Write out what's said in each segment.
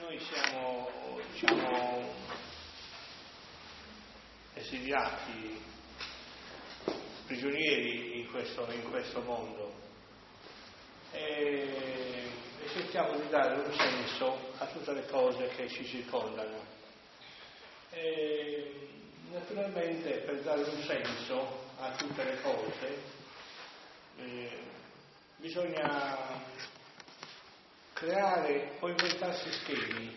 noi siamo, diciamo, esiliati, prigionieri in questo mondo e cerchiamo di dare un senso a tutte le cose che ci circondano. E naturalmente per dare un senso a tutte le cose bisogna creare o inventarsi schemi,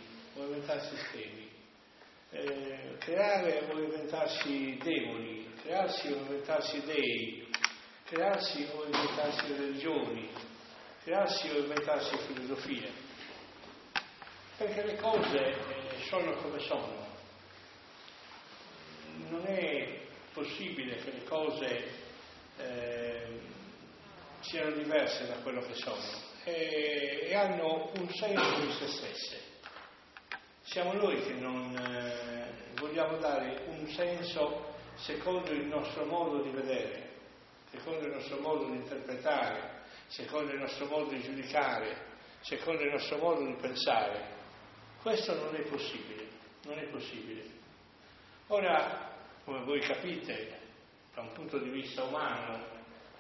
creare o inventarsi demoni, crearsi o inventarsi dei, crearsi o inventarsi religioni, crearsi o inventarsi filosofie, perché le cose sono come sono. Non è possibile che le cose siano diverse da quello che sono e hanno un senso in se stesse. Siamo noi che non vogliamo dare un senso secondo il nostro modo di vedere, secondo il nostro modo di interpretare, secondo il nostro modo di giudicare, secondo il nostro modo di pensare. Questo non è possibile. Ora, come voi capite, da un punto di vista umano,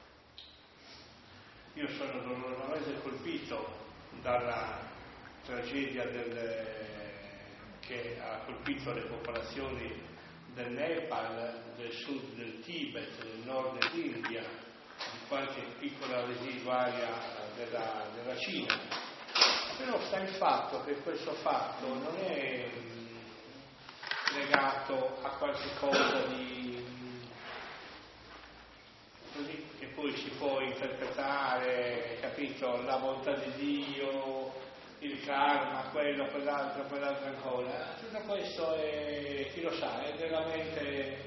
io sono dolorosamente colpito dalla tragedia che ha colpito le popolazioni del Nepal, del sud del Tibet, del nord dell'India, di qualche piccola residuaria della Cina. Però sta il fatto che questo fatto non è legato a qualche cosa di così che poi si può interpretare, capito, la bontà di Dio, il karma, quello, quell'altro ancora. Tutto questo è, chi lo sa, è della mente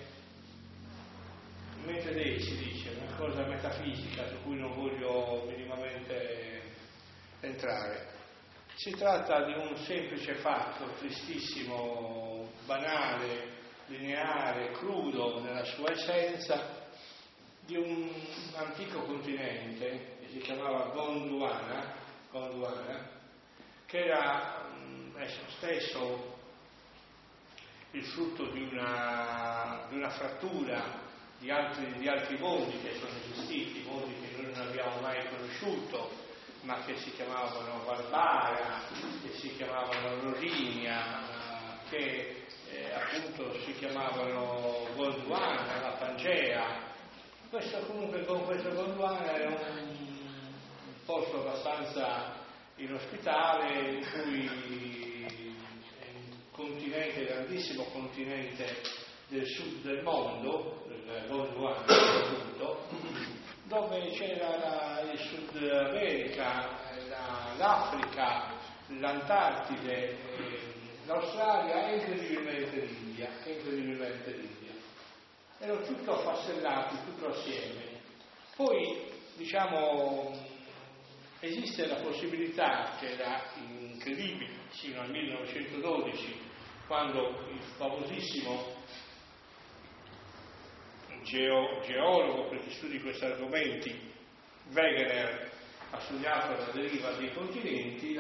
Dei, si dice, una cosa metafisica su cui non voglio minimamente entrare. Si tratta di un semplice fatto, tristissimo, banale, lineare, crudo nella sua essenza, di un antico continente che si chiamava Gondwana, che era esso stesso il frutto di una frattura di altri mondi che sono esistiti, mondi che noi non abbiamo mai conosciuto, ma che si chiamavano Barbara, che si chiamavano Rorinia, che appunto si chiamavano Gondwana, la Pangea. Questo comunque con questo Gondwana era un posto abbastanza inospitale, in cui è un continente, grandissimo continente del sud del mondo, il Gondwana appunto, dove c'era il Sud America, l'Africa, l'Antartide, l'Australia e incredibilmente l'India. Erano tutto affastellati, tutto assieme. Poi, diciamo, esiste la possibilità, che era incredibile, sino al 1912, quando il famosissimo geologo per chi studi questi argomenti, Wegener, ha studiato la deriva dei continenti,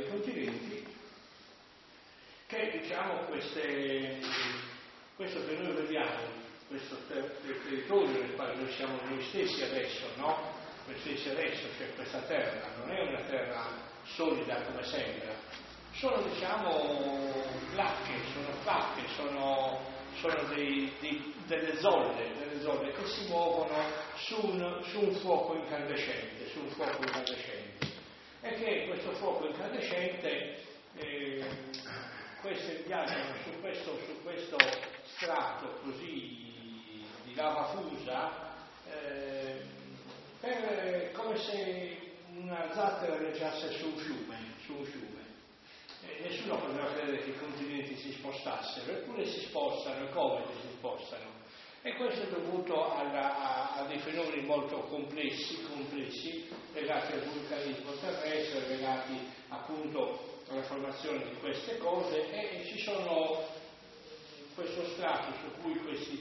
che diciamo questo che noi vediamo, questo territorio nel quale noi siamo noi stessi adesso, no? Cioè questa terra non è una terra solida come sembra, sono diciamo placche, sono delle zolle che si muovono su un fuoco incandescente, e che questo fuoco incandescente queste viaggiano su questo strato così di lava fusa come se una zattera viaggiasse su un fiume. Nessuno poteva credere che i continenti si spostassero, eppure si spostano, e come che si spostano? E questo è dovuto a dei fenomeni molto complessi, legati al vulcanismo terrestre, legati appunto alla formazione di queste cose, e ci sono questo strato su cui questi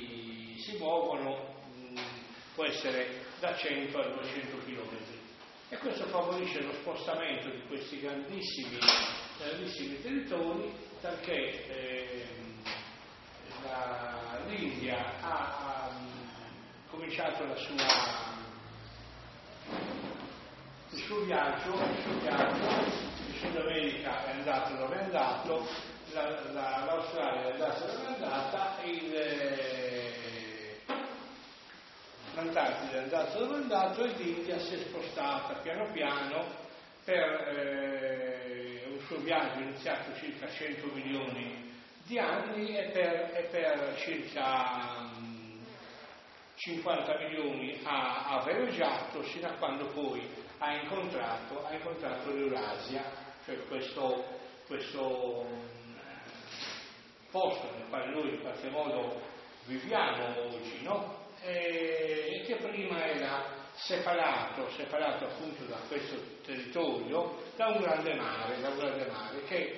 terreni si muovono, può essere da 100 a 200 chilometri. e questo favorisce lo spostamento di questi grandissimi territori, talché l'India ha cominciato il suo viaggio, il Sud America è andato dove è andato, l'Australia è andata dove è andata, l'Antartide è andato dove è andato e l'India si è spostata piano piano per un suo viaggio iniziato circa 100 milioni di anni e per circa 50 milioni ha veleggiato sino a quando poi ha incontrato l'Eurasia, cioè questo posto nel quale noi in qualche modo viviamo oggi, no? E che prima era separato appunto da questo territorio da un grande mare che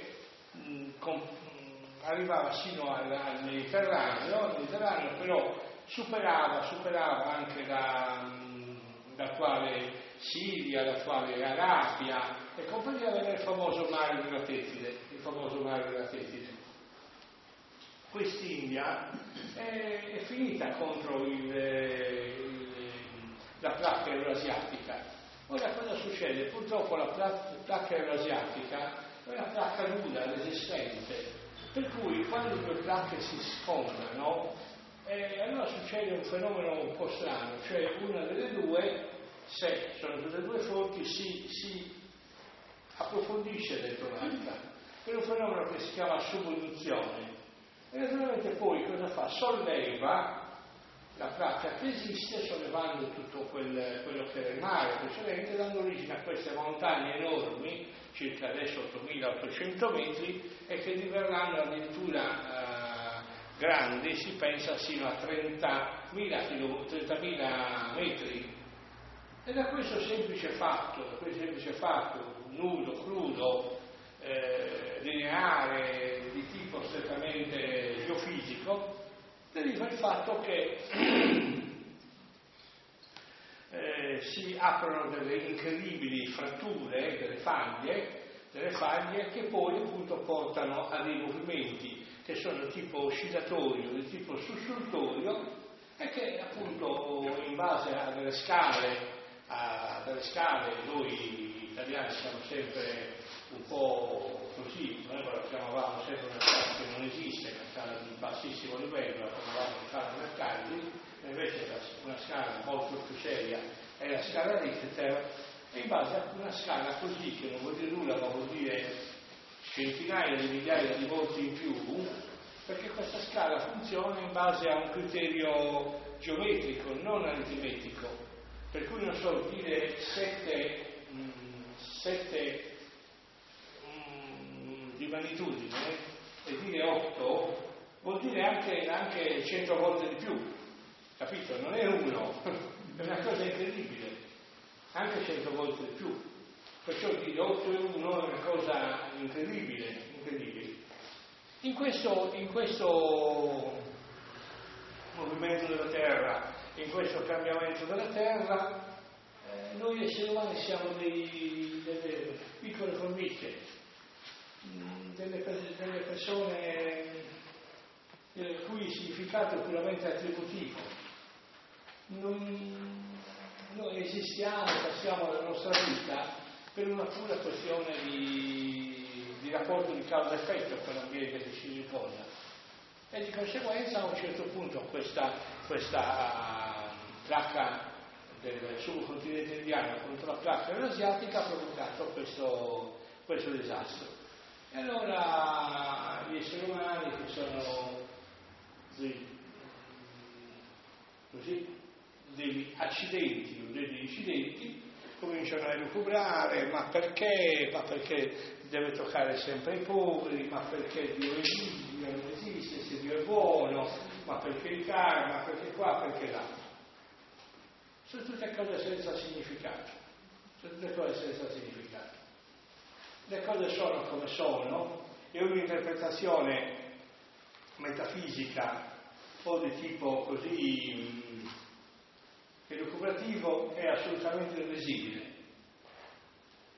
arrivava sino al Mediterraneo, però superava anche l'attuale Siria, l'attuale Arabia e compagnia, aveva il famoso mare della Tetide. Quest'India è finita contro la placca euroasiatica. Ora cosa succede? Purtroppo la placca euroasiatica è una placca nuda, resistente, per cui quando due placche si scontrano, allora succede un fenomeno un po' strano, cioè una delle due, se sono tutte e due forti, si approfondisce dentro l'altra. È un fenomeno che si chiama subduzione. E naturalmente poi cosa fa? Solleva la placca che esiste, sollevando tutto quello che era il mare precedente, dando origine a queste montagne enormi, circa adesso 8.800 metri, e che diverranno addirittura grandi, si pensa sino a 30.000 metri. E da questo semplice fatto, nudo, crudo, lineare, di tipo strettamente geofisico, deriva il fatto che si aprono delle incredibili fratture, delle faglie che poi appunto portano a dei movimenti che sono di tipo oscillatorio, di tipo sussultorio, e che appunto in base a delle scale noi italiani siamo sempre un po' così, noi la chiamavamo sempre una scala che non esiste, una scala di bassissimo livello, la chiamavamo scala Mercalli, e invece una scala molto più seria è la scala Richter, e in base a una scala così, che non vuol dire nulla, ma vuol dire centinaia di migliaia di volte in più, perché questa scala funziona in base a un criterio geometrico, non aritmetico, per cui non so, dire 7 di magnitudine e dire 8 vuol dire anche 100 volte di più, capito? Non è uno, è una cosa incredibile, anche 100 volte di più, perciò dire 8 e 1 è una cosa incredibile. In questo movimento della Terra, in questo cambiamento della Terra, noi esseri umani siamo delle piccole formiche, delle persone il cui significato è puramente attributivo. Noi esistiamo, passiamo la nostra vita per una pura questione di rapporto di causa-effetto con l'ambiente che ci circonda. E di conseguenza a un certo punto questa placca del subcontinente indiano contro la placca eurasiatica ha provocato questo disastro. E allora gli esseri umani, che sono degli accidenti o degli incidenti, cominciano a elucubrare: ma perché deve toccare sempre i poveri, ma perché Dio non esiste, se Dio è buono, ma perché il karma, perché qua, perché là. Sono tutte cose senza significato. Le cose sono come sono, e un'interpretazione metafisica o di tipo così elucubrativo è assolutamente irrisibile.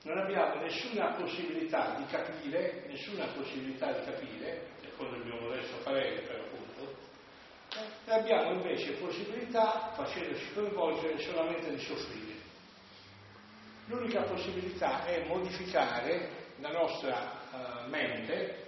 non abbiamo nessuna possibilità di capire, secondo il mio modesto parere per appunto, e abbiamo invece possibilità, facendoci coinvolgere, solamente di soffrire. L'unica possibilità è modificare la nostra mente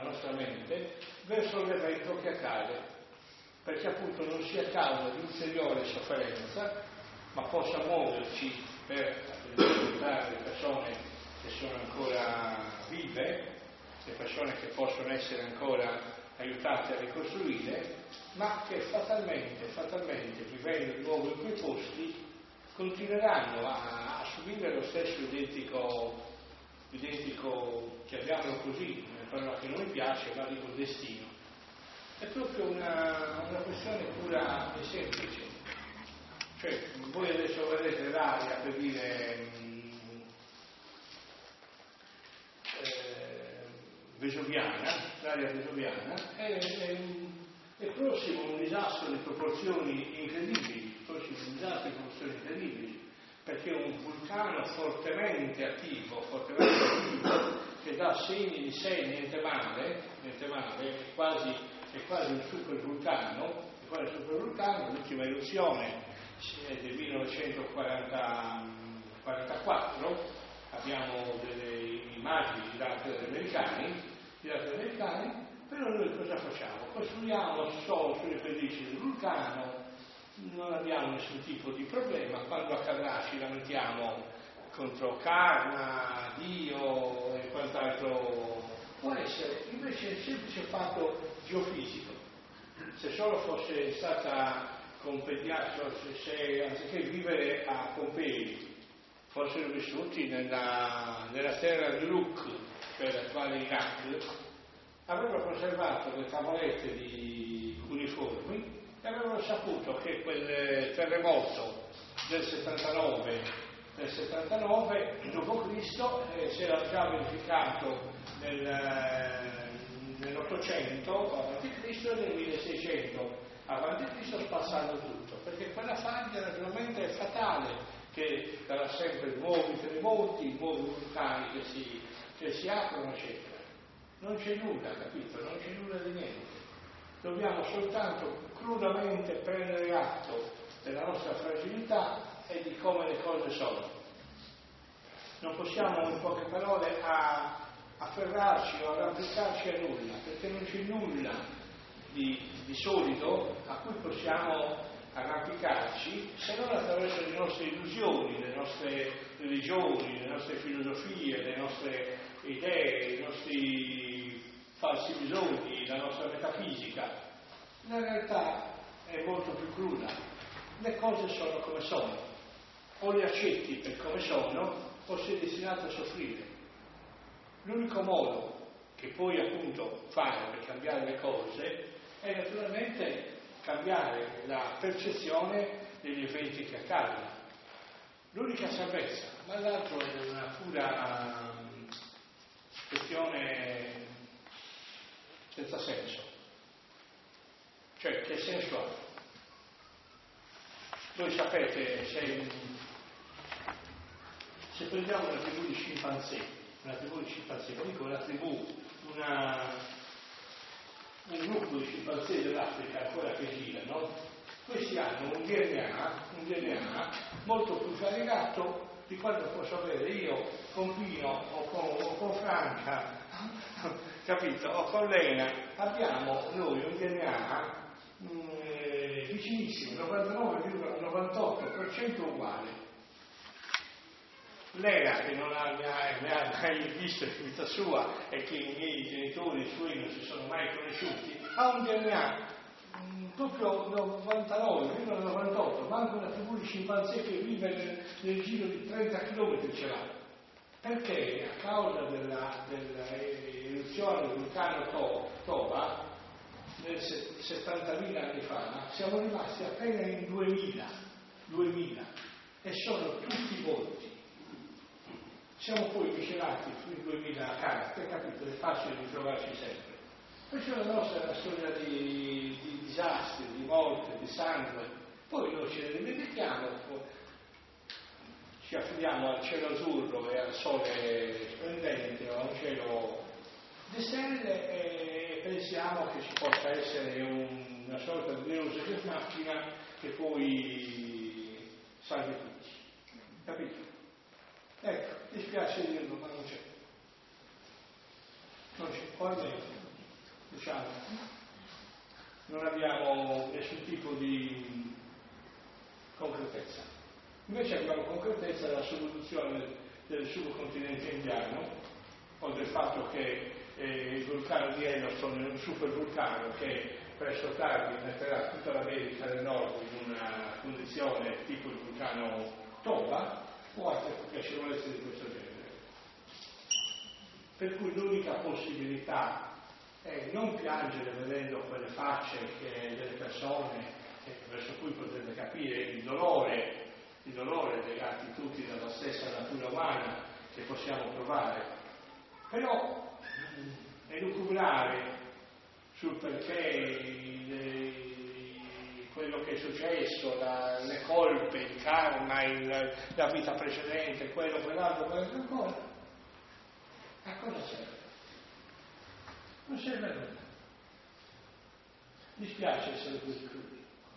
verso l'evento che accade, perché appunto non sia causa di ulteriore sofferenza, ma possa muoverci per aiutare le persone che sono ancora vive, le persone che possono essere ancora aiutate a ricostruire, ma che fatalmente, vivendo di nuovo in quei posti, continueranno a subire lo stesso identico, chiamiamolo così, una parola che non mi piace, ma dico destino. È proprio una questione pura e semplice. Cioè, voi adesso vedete l'area per dire l'area vesuviana è prossimo a un disastro di proporzioni incredibili, perché è un vulcano fortemente attivo, che dà segni di sé niente male, è quasi un supervulcano, l'ultima eruzione è del 1944, abbiamo delle immagini girate dagli americani, però noi cosa facciamo? Costruiamo solo sulle pellicce del vulcano, non abbiamo nessun tipo di problema, quando accadrà ci lamentiamo contro karma, Dio e quant'altro può essere. Invece è il semplice fatto geofisico. Se solo fosse stata compendiata, se anziché vivere a Pompei fossero vissuti nella terra di Uruk, cioè l'attuale Iraq, avrebbero conservato le tavolette di uniformi e avrebbero saputo che quel terremoto del 79 d.C. Si era già verificato nell'800 a.C. e nel 1600 a.C. spazzando tutto, perché quella faglia naturalmente è fatale, che darà sempre nuovi terremoti, nuovi vulcani che si aprono, eccetera. Non c'è nulla, capito? Non c'è nulla di niente. Dobbiamo soltanto crudamente prendere atto della nostra fragilità e di come le cose sono. Non possiamo, in poche parole, afferrarci o arrampicarci a nulla, perché non c'è nulla di solido a cui possiamo arrampicarci, se non attraverso le nostre illusioni, le nostre religioni, le nostre filosofie, le nostre idee, i nostri falsi bisogni, la nostra metafisica. La realtà è molto più cruda. Le cose sono come sono. O le accetti per come sono, o sei destinato a soffrire. L'unico modo che puoi appunto fare per cambiare le cose è naturalmente cambiare la percezione degli eventi che accadono. L'unica salvezza, ma l'altro è una pura questione senza senso. Cioè, che senso ha? Voi sapete, se prendiamo una tribù di scimpanzé, dico una tribù, un gruppo di scimpanzé dell'Africa ancora che girano, questi hanno un DNA molto più variegato di quanto posso avere io con Pino o con Franca, capito? O con Lena. Abbiamo noi un DNA vicinissimo, 99,98% uguale. Lena, che non ha mai visto in vita sua e che i miei genitori e i suoi non si sono mai conosciuti, ha un DNA proprio 99,98, manca una tribù di scimpanzé che vive nel giro di 30 km ce l'ha. Perché a causa dell'eruzione del vulcano Toba, nel 70.000 anni fa, siamo rimasti appena in 2000 e sono tutti morti. Siamo poi miscelati sui 2000 carte, capito? È facile di trovarci sempre. Questa la nostra è una storia di disastri, di morte, di sangue. Poi noi ce ne dimentichiamo, ci affidiamo al cielo azzurro e al sole splendente o a un cielo di stelle e pensiamo che ci possa essere una sorta di Deus ex machina che poi salvi tutti. Capito? Ecco, dispiace dirlo, ma non c'è. Non c'è. O almeno, diciamo, non abbiamo nessun tipo di concretezza. Invece abbiamo concretezza della soluzione del subcontinente indiano o del fatto che il vulcano di Yellowstone è un supervulcano che presto o tardi metterà tutta l'America del Nord in una condizione tipo il vulcano Toba o altre piacevolezze di questo genere. Per cui l'unica possibilità è non piangere vedendo quelle facce delle persone verso cui potete capire il dolore legati tutti dalla stessa natura umana che possiamo provare, però elucubrare sul perché quello che è successo, le colpe, il karma, la vita precedente, quello, quell'altro, ancora, a cosa serve? Non serve a nulla. Mi spiace essere così crudi.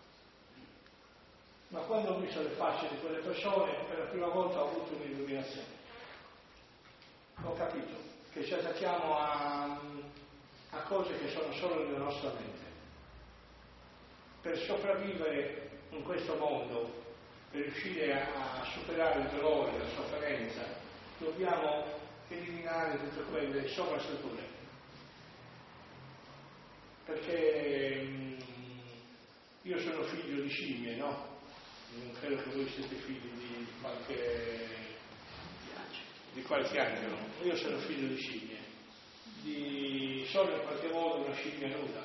Ma quando ho visto le facce di quelle persone, per la prima volta ho avuto un'illuminazione. Ho capito che ci attacchiamo a cose che sono solo nella nostra mente. Per sopravvivere in questo mondo, per riuscire a superare il dolore, la sofferenza, dobbiamo eliminare tutte quelle sovrastrutture. Perché io sono figlio di scimmie, no? Non credo che voi siete figli di qualche angelo. Io sono figlio di scimmie, sono in qualche modo una scimmia nuda.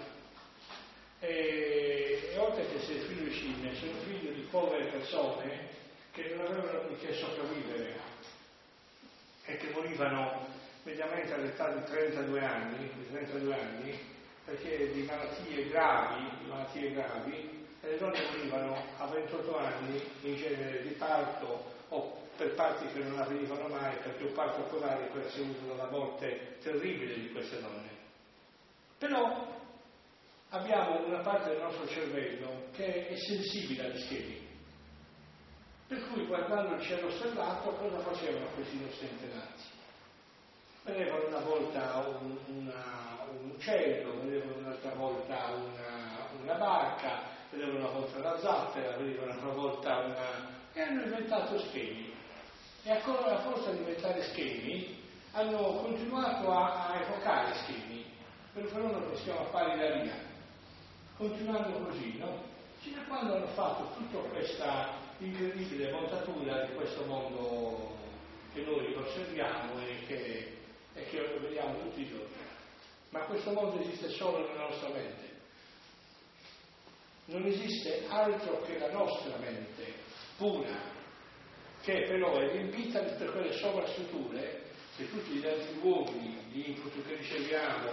E oltre che essere figlio di scimmie, sono figlio di povere persone che non avevano di che sopravvivere e che morivano mediamente all'età di 32 anni, perché di malattie gravi, e le donne morivano a 28 anni in genere di parto o per parti che non avvenivano mai, perché un parto polare era seguito dalla morte terribile di queste donne. Però abbiamo una parte del nostro cervello che è sensibile agli schemi, per cui guardando il cielo stellato cosa facevano questi nostri antenati? Vedevano una volta un uccello, vedevano un'altra volta una barca, vedevano una volta una zattera, vedevano una volta e hanno inventato schemi. E a forza di inventare schemi hanno continuato a evocare schemi per un fenomeno che si chiama paridaria, continuando così, no? Fino a quando hanno fatto tutta questa incredibile montatura di questo mondo che noi osserviamo e che vediamo tutti i giorni. Ma questo mondo esiste solo nella nostra mente. Non esiste altro che la nostra mente pura, che però è riempita di tutte quelle sovrastrutture che tutti gli altri uomini, gli input che riceviamo,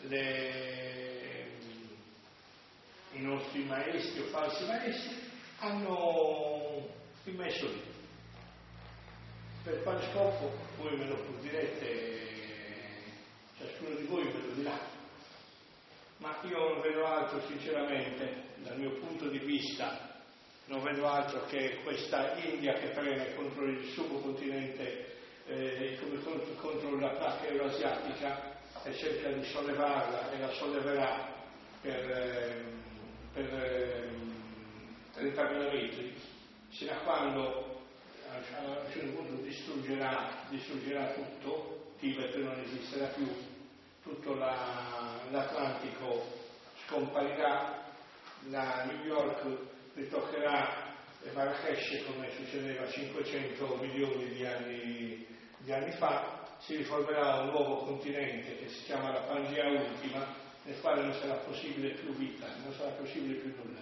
i nostri maestri o falsi maestri, hanno immesso lì. Per quale scopo? Voi me lo direte, ciascuno di voi ve lo dirà. Ma io non vedo altro, sinceramente, dal mio punto di vista, non vedo altro che questa India che preme contro il subcontinente, contro la placca euroasiatica e cerca di sollevarla e la solleverà per 30.000 metri, sino a quando a un certo punto distruggerà tutto, Tibet non esisterà più, tutto l'Atlantico scomparirà, la New York ritoccherà Marrakesh come succedeva 500 milioni di anni fa, si riformerà un nuovo continente che si chiama la Pangea Ultima, nel quale non sarà possibile più vita, non sarà possibile più nulla.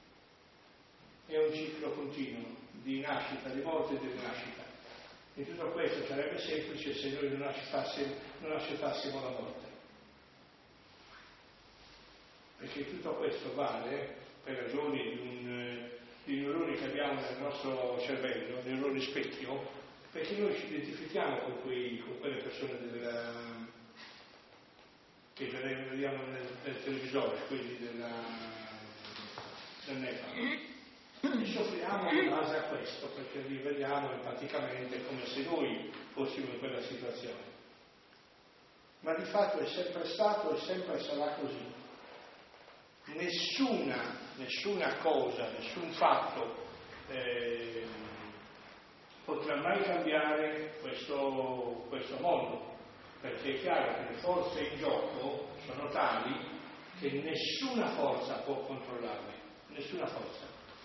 È un ciclo continuo di nascita, di morte e di rinascita. E tutto questo sarebbe semplice se noi non accettassimo la morte. Perché tutto questo vale per ragioni i neuroni che abbiamo nel nostro cervello, neuroni specchio, perché noi ci identifichiamo con quelle persone che vediamo nel televisore, quelli del Nepal. E soffriamo in base a questo, perché li vediamo empaticamente come se noi fossimo in quella situazione. Ma di fatto è sempre stato e sempre sarà così. Nessuna cosa, nessun fatto potrà mai cambiare questo mondo, perché è chiaro che le forze in gioco sono tali che nessuna forza può controllarle, nessuna forza.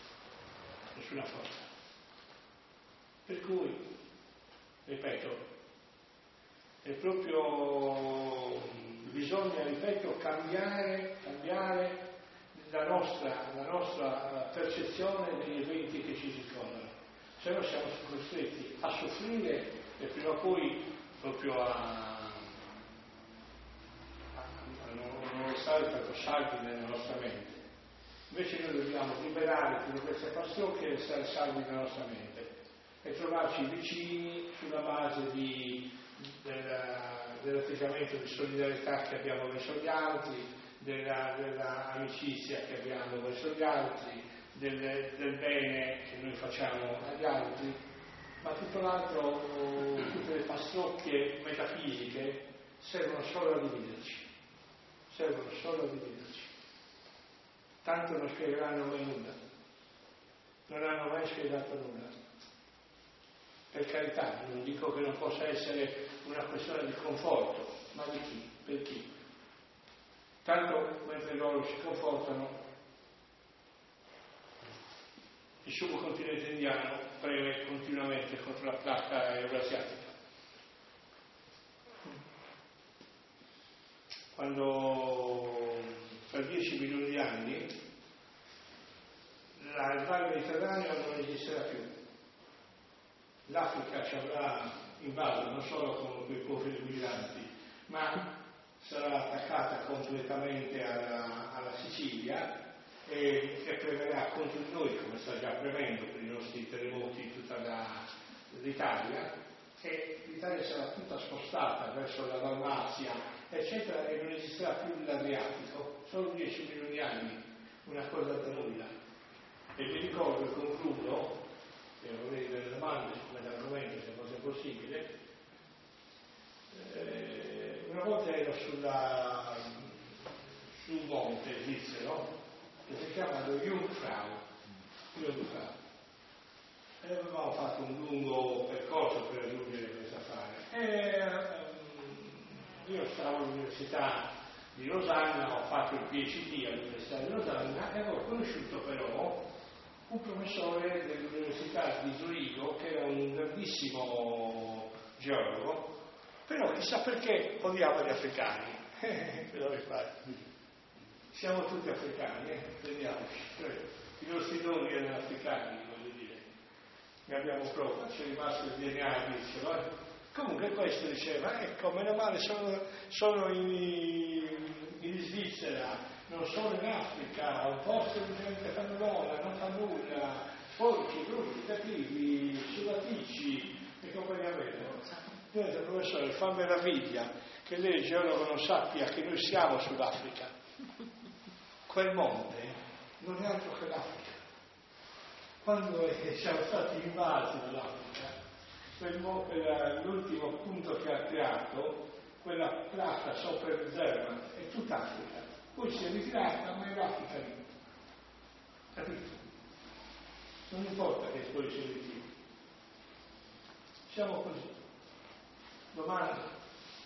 Per cui, ripeto, è proprio bisogna, ripeto, cambiare la nostra percezione degli eventi che ci circondano, se no siamo costretti a soffrire e prima o poi proprio a non stare tanto saldi nella nostra mente. Invece noi dobbiamo liberare tutte queste passioni e essere saldi nella nostra mente e trovarci vicini sulla base dell'atteggiamento di solidarietà che abbiamo verso gli altri, dell'amicizia che abbiamo verso gli altri, del bene che noi facciamo agli altri, ma tutto l'altro, tutte le pastrocchie metafisiche servono solo a dividerci. Tanto non spiegheranno mai nulla, non hanno mai spiegato nulla. Per carità, non dico che non possa essere una questione di conforto, ma di chi? Per chi? Tanto mentre loro si confortano, il subcontinente indiano preme continuamente contro la placca euroasiatica. Quando per 10 milioni di anni il mar Mediterraneo non esisterà più. L'Africa ci avrà invaso non solo con quei poveri migranti, ma sarà attaccata completamente alla Sicilia e premerà contro di noi, come sta già premendo per i nostri terremoti in tutta l'Italia, e l'Italia sarà tutta spostata verso la Dalmazia, eccetera, e non esisterà più l'Adriatico, solo 10 milioni di anni, una cosa da nulla. E vi ricordo e concludo, se avete delle domande su quell'argomento, se fosse possibile, una volta ero su un monte svizzero che si chiama lo Jungfrau, e avevamo fatto un lungo percorso per raggiungere questa fare. Io stavo all'Università di Losanna, ho fatto il PhD all'Università di Losanna e avevo conosciuto però un professore dell'Università di Zurigo che era un grandissimo geologo, però chissà perché odiava gli africani. Cosa vuoi fare? Siamo tutti africani, vediamoci. I nostri doni erano africani, voglio dire. Ne abbiamo prova, c'è rimasto il DNA, dice, comunque questo diceva, ecco, meno male sono in Svizzera, non sono in Africa, un posto di gente fannulosa, non fa nulla, sporchi, brutti, cattivi, sudaticci e compagnia bella. Io ho detto, professore, fa meraviglia che lei, geologo, non sappia che noi siamo sull'Africa. Quel monte non è altro che l'Africa. Quando siamo stati invasi dall'Africa, l'ultimo punto che ha creato, quella placca sopra il Zermatt, è tutta Africa. Poi si è ritirata, ma è l'Africa lì. Capito? Non importa che poi si ritiri. Siamo così. Domanda?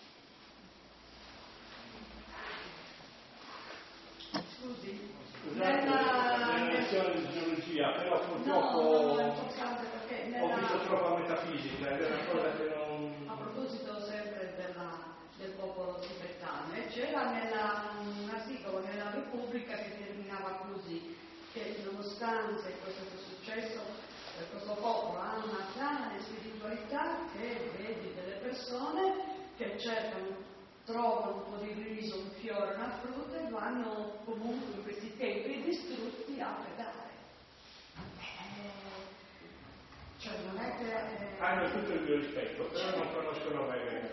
Scusi. Scusate, nella lezione di geologia, però purtroppo ho visto troppa metafisica ed è una cosa che non... A proposito sempre del popolo tibetano, c'era un articolo nella Repubblica che terminava così, che nonostante questo che è successo, questo popolo ha una grande spiritualità che vedi delle persone che trovano un po' di riso, un fiore, una frutta e vanno comunque in questi templi distrutti a pregare. Cioè non è che... Hanno tutto il mio rispetto, però non conoscono me.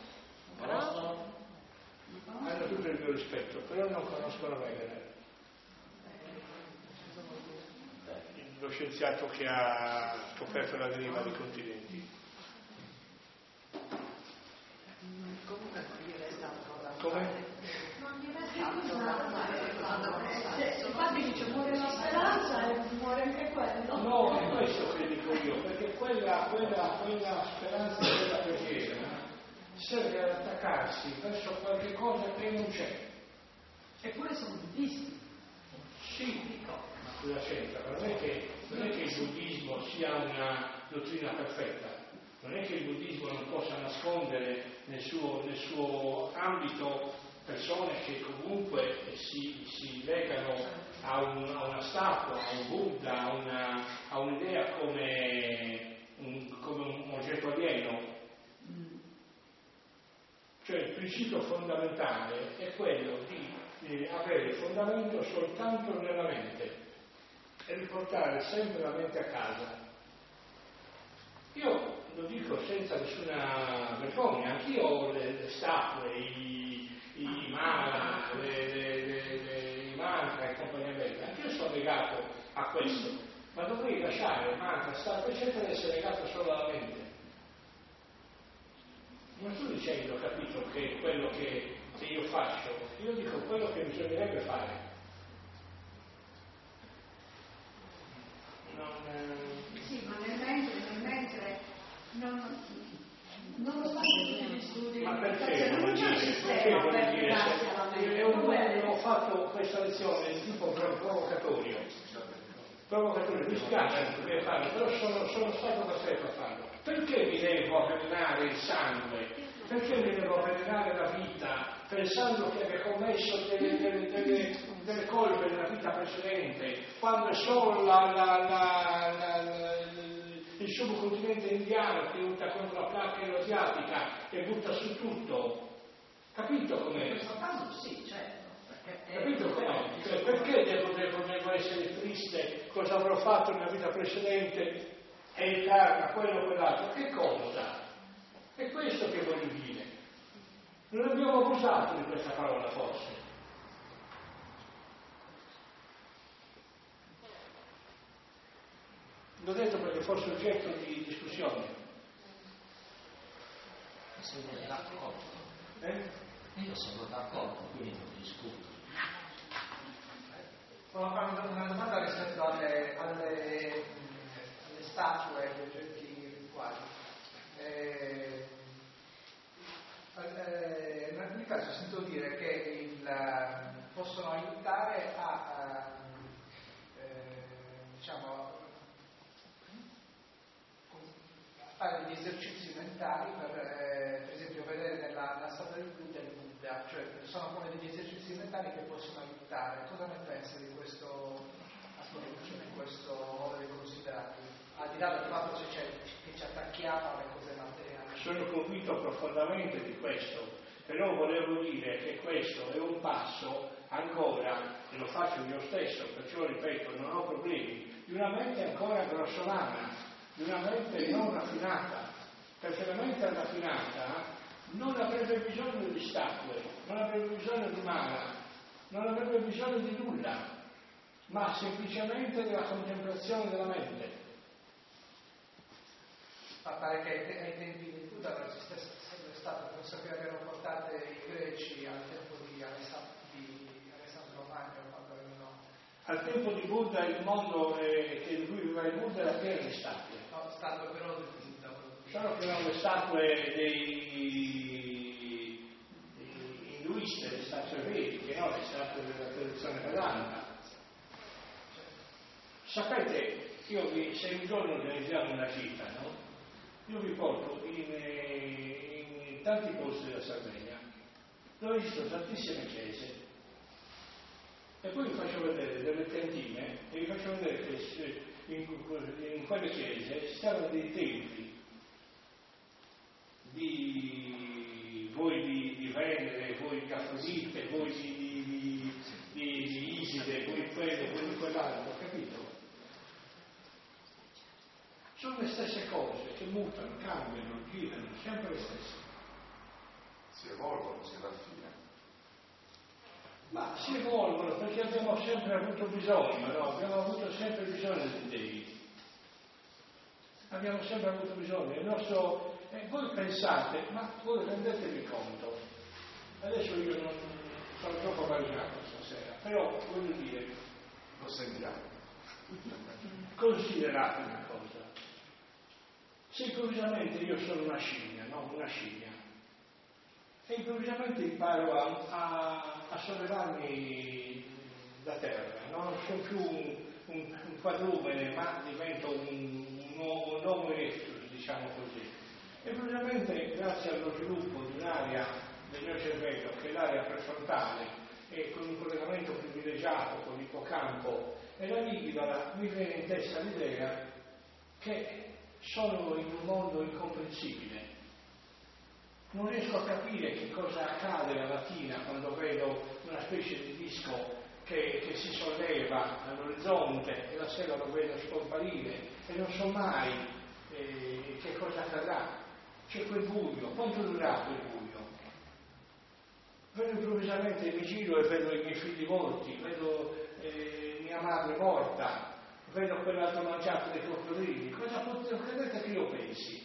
Hanno tutto il mio rispetto, però non conoscono Wegener. Lo scienziato che ha scoperto la deriva dei continenti. Comunque non gli resta ancora. Come? Non gli resta ancora. Infatti dice muore la speranza e muore anche quello. No, è questo che dico io, perché quella speranza, quella preghiera serve ad attaccarsi verso qualche cosa che non c'è. Eppure sono buddisti. Sì, cosa c'entra? Non è che il buddismo sia una dottrina perfetta, non è che il buddismo non possa nascondere nel suo ambito persone che comunque si legano a una statua, a un Buddha, a un'idea come un oggetto alieno. Cioè il principio fondamentale è quello di avere il fondamento soltanto nella mente e riportare sempre la mente a casa. Io lo dico senza nessuna vergogna, anch'io ho le statue, i mala, i mantra e compagnia bella, anch'io sono legato a questo, ma dovrei lasciare mantra, statue eccetera, essere legato solo alla mente. Non sto dicendo, capito, che quello che io faccio, io dico quello che bisognerebbe fare. Sì, ma nel mentre non lo fanno tutti gli studi. Ma perché Cioè, non c'è un sistema per legarsi alla mente. Ho fatto questa lezione di tipo provocatorio, mi spiace dover farlo, però sono stato costretto a farlo. Perché mi devo avvelenare il sangue? Perché mi devo avvelenare la vita pensando che abbia commesso delle colpe nella vita precedente, quando è solo il subcontinente indiano che lutta contro la placca asiatica e butta su tutto? Capito com'è? In questo caso sì, certo. Capito com'è? Cioè, perché devo essere triste cosa avrò fatto nella vita precedente e il karma, quello o quell'altro? Che cosa? È questo che voglio dire. Non abbiamo abusato di questa parola forse. L'ho detto perché fosse oggetto di discussione. Sono d'accordo. Io sono d'accordo, quindi non discuto. Volevo fare una domanda rispetto alle statue, agli oggetti rituali. In alcuni casi ho sentito dire che possono aiutare a fare degli esercizi mentali per esempio vedere nella statua di Buddha il Buddha, cioè sono come degli esercizi mentali che possono aiutare. Cosa ne pensa di questo approccio, di questo modo di considerarli? Al di là del fatto che ci attacchiamo alle cose materiali. Sono convinto profondamente di questo, però volevo dire che questo è un passo ancora, e lo faccio io stesso, perciò ripeto, non ho problemi, di una mente ancora grossolana, di una mente non raffinata, perché la mente raffinata non avrebbe bisogno di statue, non avrebbe bisogno di mana, non avrebbe bisogno di nulla, ma semplicemente della contemplazione della mente. Ma pare che ai tempi di Buddha non esistesse sempre stato, penso che abbiano portato i greci al tempo di Alessandro Magno, quando avevano... Al tempo di Buddha il mondo che lui viveva il Buddha era pieno di statue. No, statue però del Buddha. Sono che erano le statue dei induiste, le statue vediche, no? Le statue della tradizione vedanta. Sapete, se un giorno organizziamo una gita, no? Io vi porto in tanti posti della Sardegna dove ci sono tantissime chiese e poi vi faccio vedere delle tendine e vi faccio vedere che in quelle chiese ci stavano dei templi voi di Venere, voi di Afrodite, voi di Iside, voi di quello, voi di quell'altro, capito? cose che mutano, cambiano, girano, sempre le stesse. Si evolvono, si raffinano. Ma si evolvono perché abbiamo sempre avuto bisogno, no? Abbiamo avuto sempre bisogno di Dei. Abbiamo sempre avuto bisogno. Il nostro... voi pensate, ma voi rendetevi conto, adesso io non sono troppo bagnato stasera, però voglio dire, Lo sentiamo. considerate una cosa. Se improvvisamente io sono una scimmia, no? Una scimmia, e improvvisamente imparo a sollevarmi da terra, no? Non sono più un quadrumene, ma divento un homo erectus, diciamo così. E improvvisamente, grazie allo sviluppo di un'area del mio cervello, che è l'area prefrontale, e con un collegamento privilegiato con l'ippocampo e l'amigdala, mi viene in testa l'idea che sono in un mondo incomprensibile. Non riesco a capire che cosa accade la mattina quando vedo una specie di disco che si solleva all'orizzonte e la sera lo vedo scomparire e non so mai che cosa accadrà. C'è quel buio, quanto durerà quel buio? Vedo improvvisamente, mi giro e vedo i miei figli morti, vedo mia madre morta, vedo quell'altro mangiato dei coccodrilli. Cosa credete che io pensi?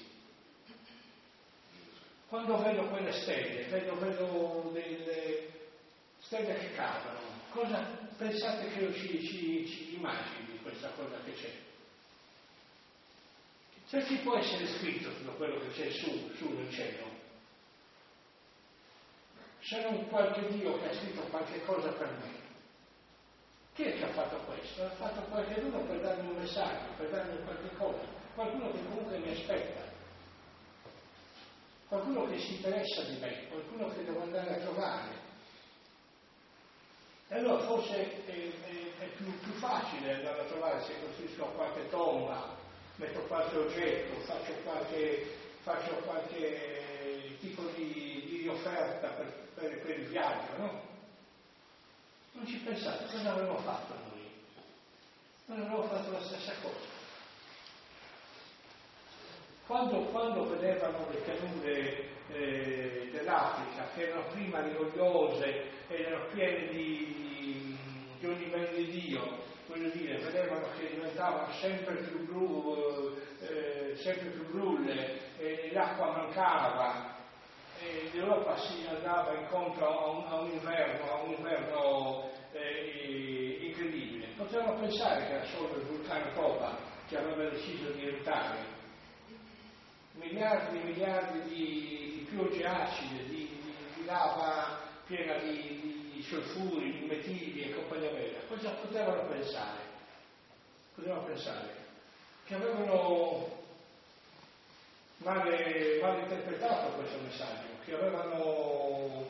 Quando vedo quelle stelle, vedo delle stelle che cadono, cosa pensate che io ci immagini di questa cosa che c'è? Se ci può essere scritto tutto quello che c'è su nel cielo, se non qualche Dio che ha scritto qualche cosa per me, chi è che ha fatto questo? Ha fatto qualcuno per darmi un messaggio, per darmi qualche cosa, qualcuno che comunque mi aspetta. Qualcuno che si interessa di me, qualcuno che devo andare a trovare. E allora forse è più facile andare a trovare se costruisco qualche tomba, metto qualche oggetto, faccio qualche tipo di offerta per il viaggio, no? Non ci pensate, cosa avremmo fatto noi? Non avremmo fatto la stessa cosa. Quando vedevano le pianure dell'Africa, che erano prima rigogliose, erano piene di ogni bene di Dio, voglio dire, vedevano che diventavano sempre più brulle, l'acqua mancava, l'Europa si andava incontro a un inverno incredibile. Potevano pensare che era solo il vulcano Toba che aveva deciso di eruttare. Miliardi e miliardi di piogge acide, di lava piena di solfuri, di metili e compagnia bella. Cosa potevano pensare? Potevano pensare che avevano mal interpretato questo messaggio, che avevano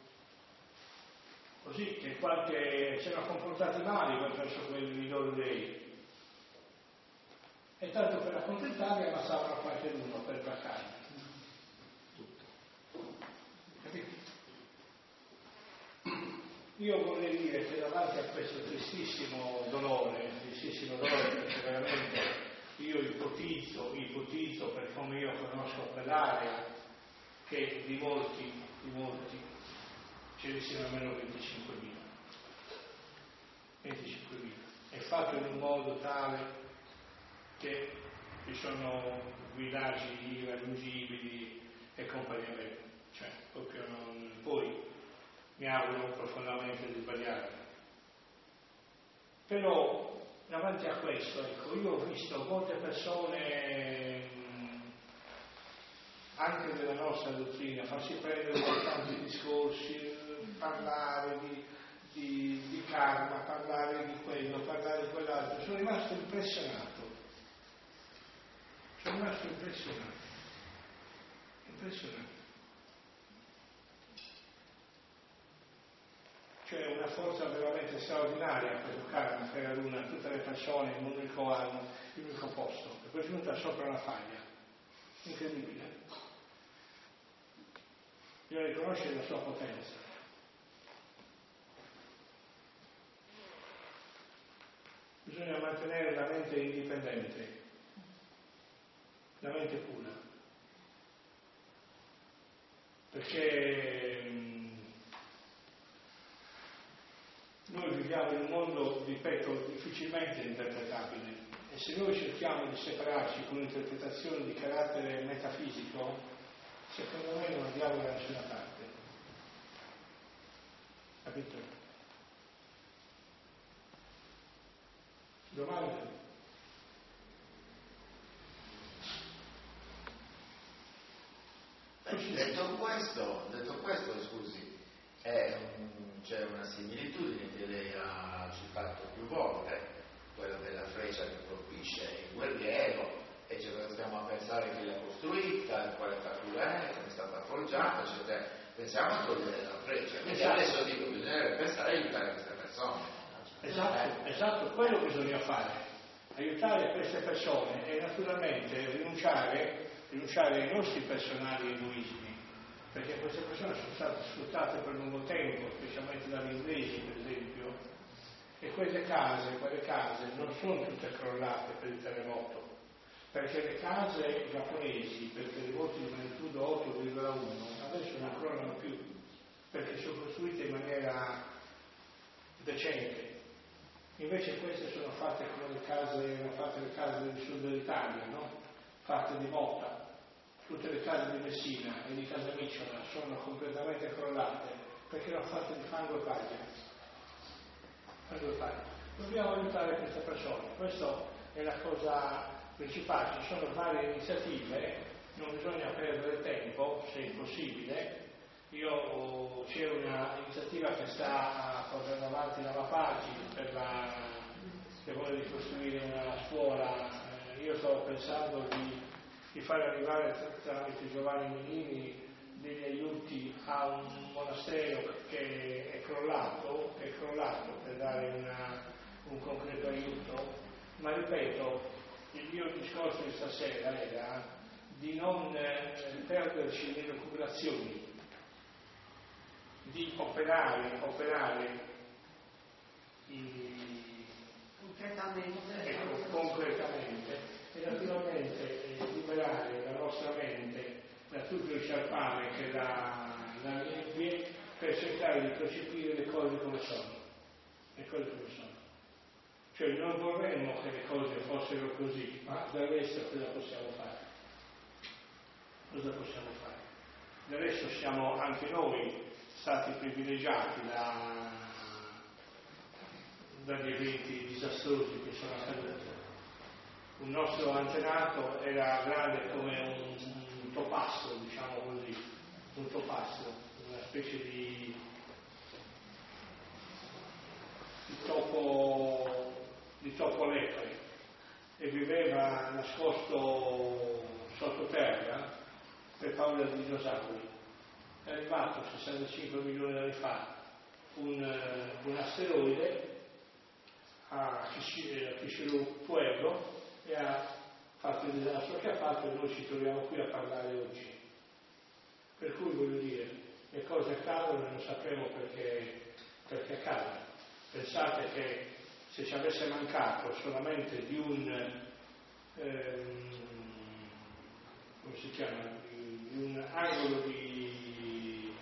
così, che si erano comportati male verso quei loro dei. E tanto per accontentarli ammazzavano qualcuno per placarli. Capite? Io vorrei dire che davanti a questo tristissimo dolore, perché veramente io ipotizzo per come io conosco quell'area, che di molti ce ne siano almeno 25.000. È fatto in un modo tale che ci sono villaggi irraggiungibili e compagnia bella, cioè proprio non. Poi mi auguro profondamente di sbagliare. Però davanti a questo, ecco, io ho visto molte persone anche della nostra dottrina farsi prendere da tanti discorsi, parlare di karma, parlare di quello, parlare di quell'altro. Sono rimasto impressionato. Cioè una forza veramente straordinaria questo karma che raduna tutte le persone in un unico posto, e poi giunta sopra una faglia. Incredibile. Bisogna riconoscere la sua potenza. Bisogna mantenere la mente indipendente. la mente pura. Perché noi viviamo in un mondo, ripeto, difficilmente interpretabile, e se noi cerchiamo di separarci con un'interpretazione di carattere metafisico, secondo me non andiamo da nessuna parte. Capito? Domande? Detto questo, scusi, c'è una similitudine che lei ha citato più volte, quella della freccia che colpisce il guerriero, e stiamo a pensare chi l'ha costruita, quale fattura è, come è stata forgiata, eccetera. Pensiamo a togliere la freccia. Quindi adesso dico, bisognerebbe pensare a aiutare queste persone. Esatto, quello bisogna fare, aiutare queste persone e naturalmente rinunciare ai nostri personali egoismi, perché queste persone sono state sfruttate per lungo tempo, specialmente dagli inglesi per esempio, e quelle case non sono tutte crollate per il terremoto, perché le case giapponesi per terremoti di magnitudo 8,1 adesso non crollano più, perché sono costruite in maniera decente. Invece queste sono fatte come le case del sud dell'Italia, no? Fatte di motta. Tutte le case di Messina e di Casamicciola sono completamente crollate perché erano fatte di fango e paglia. Dobbiamo aiutare queste persone, questa è la cosa principale. Ci sono varie iniziative, non bisogna perdere tempo se è possibile. C'è un'iniziativa che sta portando avanti la Mapagi che vuole ricostruire una scuola. Io stavo pensando di fare arrivare tramite Giovanni Menini degli aiuti a un monastero che è crollato per dare un concreto aiuto, ma ripeto, il mio discorso di stasera era di non perderci nelle curazioni, di operare concretamente e naturalmente liberare la nostra mente da tutto il sciarpame che la riempie, per cercare di percepire le cose come sono. Cioè non vorremmo che le cose fossero così, ma del resto cosa possiamo fare? Del resto siamo anche noi stati privilegiati dagli eventi disastrosi che sono accaduti. Un nostro antenato era grande come un topasso, diciamo così, una specie di topo lepre, e viveva nascosto sottoterra per paura di dinosauri. È arrivato 65 milioni di anni fa un asteroide a Chicxulub e ha fatto il disastro che ha fatto, e noi ci troviamo qui a parlare oggi. Per cui voglio dire, le cose accadono e non sapremo perché accadono. Pensate che se ci avesse mancato solamente di come si chiama, di un angolo di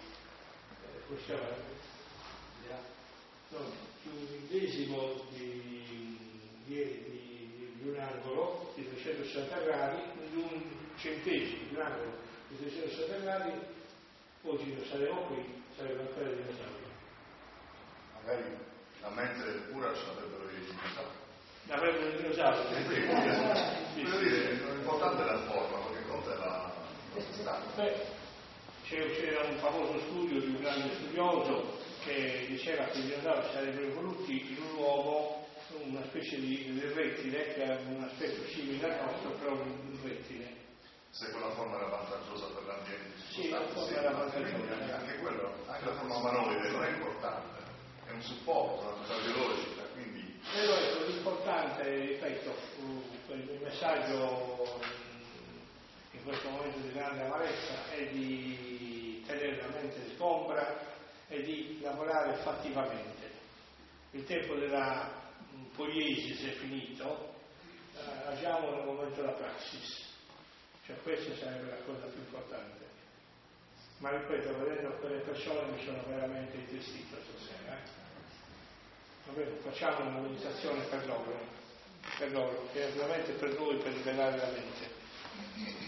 un millesimo di un angolo di 360 gradi, di un centesimo di un angolo di 360 gradi, oggi non saremo qui, sarebbe ancora dinosauri. Magari la mente pura ce l'avrebbero i dinosauri. Avrebbero i dinosauri. Voglio dire, l'importante è la forma, perché conta è la sostanza. C'era un famoso studio di un grande studioso che diceva che i dinosauri sarebbero evoluti in un uomo, una specie di rettile che ha un aspetto simile al nostro, però un rettile. Se quella forma era vantaggiosa per l'ambiente, sì, la forma era vantaggiosa. Anche quello, anche la forma umanoide non è importante, è un supporto, una cosa biologica, quindi. Però ecco, l'importante, ripeto, il messaggio in questo momento di grande amarezza è di tenere la mente sgombra e di lavorare fattivamente. Il tempo della poiesi è finito, agiamo nel momento della praxis. Cioè questa sarebbe la cosa più importante. Ma ripeto, vedendo quelle persone mi sono veramente intristito stasera. Va bene, facciamo una meditazione per loro, che è veramente per noi, per liberare la mente.